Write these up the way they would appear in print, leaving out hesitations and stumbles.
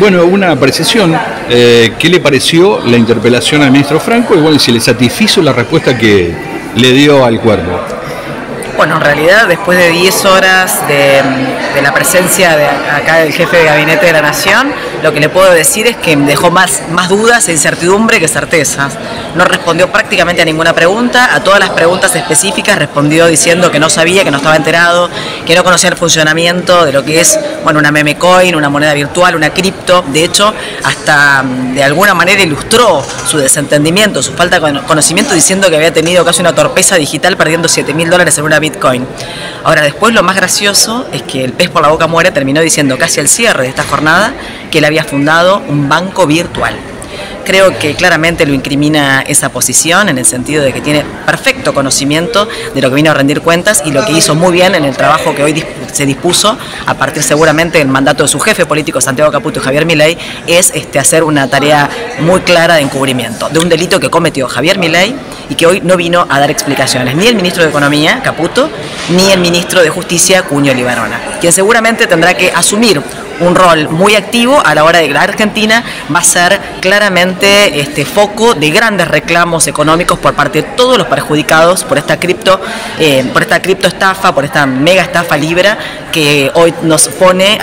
Bueno, una apreciación, ¿qué le pareció la interpelación al ministro Franco? Y bueno, si le satisfizo la respuesta que le dio al Cuervo. Bueno, en realidad, después de 10 horas de la presencia de acá del jefe de gabinete de la Nación, lo que le puedo decir es que me dejó más dudas e incertidumbre que certezas. No respondió prácticamente a ninguna pregunta, a todas las preguntas específicas respondió diciendo que no sabía, que no estaba enterado, que no conocía el funcionamiento de lo que es, bueno, una meme coin, una moneda virtual, una cripto. De hecho, hasta de alguna manera ilustró su desentendimiento, su falta de conocimiento, diciendo que había tenido casi una torpeza digital perdiendo $7.000 en una Bitcoin. Ahora, después lo más gracioso es que el pez por la boca muere terminó diciendo casi al cierre de esta jornada que él había fundado un banco virtual. Creo que claramente lo incrimina esa posición en el sentido de que tiene perfecto conocimiento de lo que vino a rendir cuentas y lo que hizo muy bien en el trabajo que hoy se dispuso a partir seguramente del mandato de su jefe político Santiago Caputo y Javier Milei, es hacer una tarea muy clara de encubrimiento de un delito que cometió Javier Milei y que hoy no vino a dar explicaciones ni el ministro de Economía, Caputo, ni el ministro de Justicia, Cuño Libarona, quien seguramente tendrá que asumir un rol muy activo a la hora de que la Argentina va a ser claramente foco de grandes reclamos económicos por parte de todos los perjudicados por esta cripto estafa, por esta mega estafa Libra que hoy nos pone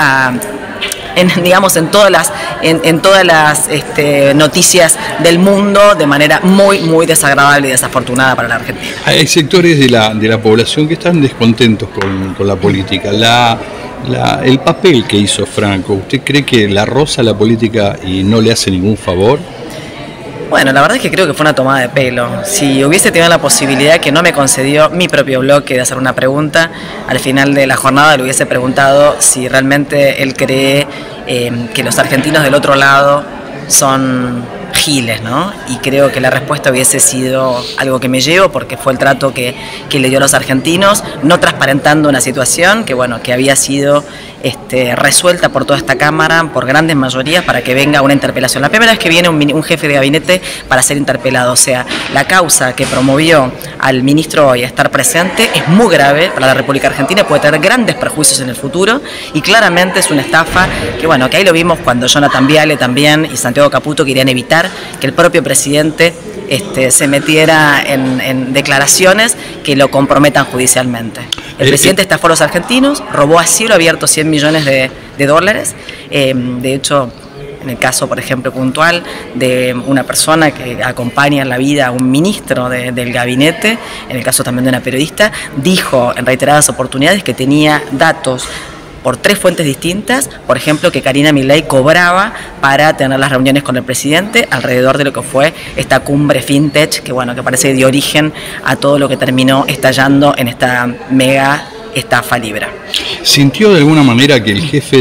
en todas las noticias del mundo de manera muy desagradable y desafortunada para la Argentina. Hay sectores de la población que están descontentos con la política. El papel que hizo Franco, ¿usted cree que la roza la política y no le hace ningún favor? Bueno, la verdad es que creo que fue una tomada de pelo. Si hubiese tenido la posibilidad que no me concedió mi propio bloque de hacer una pregunta, al final de la jornada le hubiese preguntado si realmente él cree que los argentinos del otro lado son giles, ¿no? Y creo que la respuesta hubiese sido algo que me llevo porque fue el trato que le dio a los argentinos, no transparentando una situación que había sido resuelta por toda esta Cámara, por grandes mayorías, para que venga una interpelación. La primera vez que viene un jefe de gabinete para ser interpelado, o sea, la causa que promovió al ministro hoy a estar presente es muy grave para la República Argentina, puede tener grandes perjuicios en el futuro y claramente es una estafa que ahí lo vimos cuando Jonathan Viale también y Santiago Caputo querían evitar que el propio presidente se metiera en declaraciones que lo comprometan judicialmente. El presidente estafó a los argentinos, robó a cielo abierto $100 millones de dólares. De hecho, en el caso, por ejemplo, puntual de una persona que acompaña en la vida a un ministro del gabinete, en el caso también de una periodista, dijo en reiteradas oportunidades que tenía datos por 3 fuentes distintas, por ejemplo, que Karina Milei cobraba para tener las reuniones con el presidente alrededor de lo que fue esta cumbre fintech, que parece dio origen a todo lo que terminó estallando en esta mega estafa Libra. ¿Sintió de alguna manera que el jefe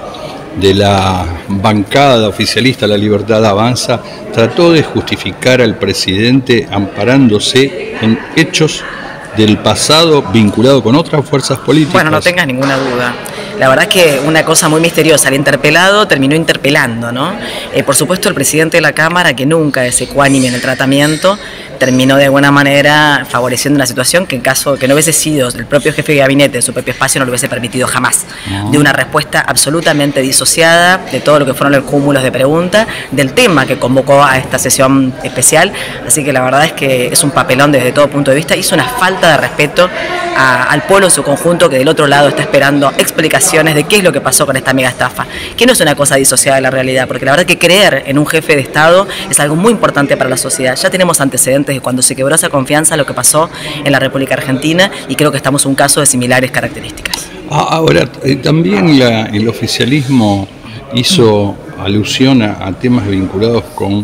de la bancada oficialista La Libertad Avanza trató de justificar al presidente amparándose en hechos del pasado vinculado con otras fuerzas políticas? Bueno, no tengas ninguna duda. La verdad es que una cosa muy misteriosa, el interpelado terminó interpelando, ¿no? Por supuesto, el presidente de la Cámara, que nunca es ecuánime en el tratamiento, terminó de alguna manera favoreciendo una situación que en caso que no hubiese sido el propio jefe de gabinete de su propio espacio no lo hubiese permitido jamás. De una respuesta absolutamente disociada de todo lo que fueron los cúmulos de preguntas, del tema que convocó a esta sesión especial. Así que la verdad es que es un papelón desde todo punto de vista. Hizo una falta de respeto al pueblo en su conjunto, que del otro lado está esperando explicaciones de qué es lo que pasó con esta mega estafa, que no es una cosa disociada de la realidad, porque la verdad que creer en un jefe de Estado es algo muy importante para la sociedad. Ya tenemos antecedentes de cuando se quebró esa confianza, lo que pasó en la República Argentina, y creo que estamos en un caso de similares características. Ahora, también el oficialismo hizo alusión a temas vinculados con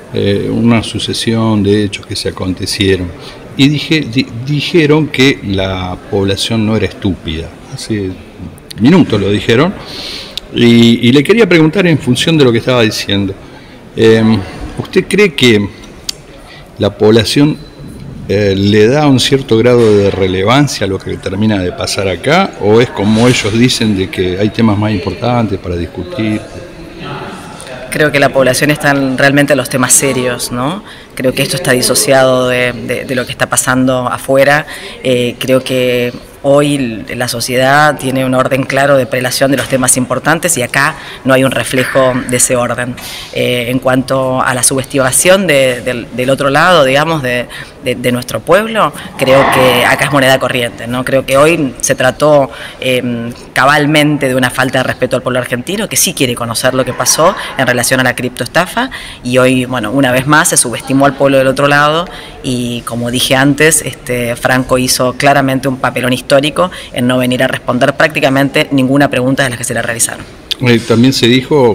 una sucesión de hechos que se acontecieron. Y dijeron que la población no era estúpida. Hace minutos lo dijeron. Y le quería preguntar en función de lo que estaba diciendo. ¿Usted cree que la población le da un cierto grado de relevancia a lo que termina de pasar acá? ¿O es como ellos dicen de que hay temas más importantes para discutir? Creo que la población está realmente en los temas serios, ¿no? Creo que esto está disociado de lo que está pasando afuera. Creo que Hoy la sociedad tiene un orden claro de prelación de los temas importantes y acá no hay un reflejo de ese orden. En cuanto a la subestimación del otro lado, digamos, de nuestro pueblo, creo que acá es moneda corriente, ¿no? Creo que hoy se trató cabalmente de una falta de respeto al pueblo argentino, que sí quiere conocer lo que pasó en relación a la criptoestafa, y hoy, bueno, una vez más se subestimó al pueblo del otro lado y, como dije antes, Franco hizo claramente un papelón histórico en no venir a responder prácticamente ninguna pregunta de las que se le realizaron. También se dijo,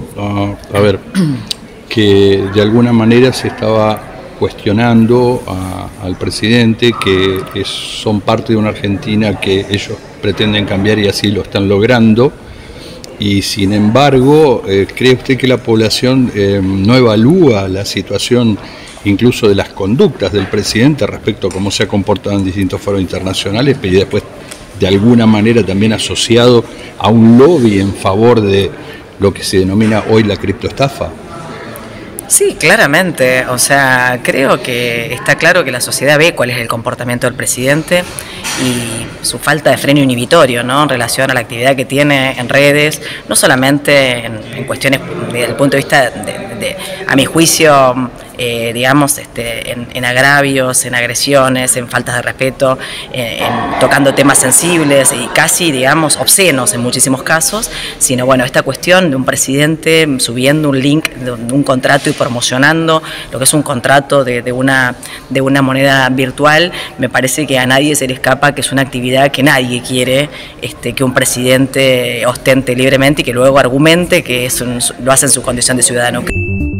que de alguna manera se estaba cuestionando al presidente, que son parte de una Argentina que ellos pretenden cambiar y así lo están logrando, y sin embargo, ¿cree usted que la población no evalúa la situación incluso de las conductas del presidente respecto a cómo se ha comportado en distintos foros internacionales, pero después de alguna manera también asociado a un lobby en favor de lo que se denomina hoy la criptoestafa? Sí, claramente. O sea, creo que está claro que la sociedad ve cuál es el comportamiento del presidente y su falta de freno inhibitorio, ¿no?, en relación a la actividad que tiene en redes, no solamente en cuestiones desde el punto de vista a mi juicio, digamos, en agravios, en agresiones, en faltas de respeto, tocando temas sensibles y casi, digamos, obscenos en muchísimos casos, sino, bueno, esta cuestión de un presidente subiendo un link de un contrato y promocionando lo que es un contrato de una moneda virtual. Me parece que a nadie se le escapa que es una actividad que nadie quiere que un presidente ostente libremente y que luego argumente que lo hace en su condición de ciudadano.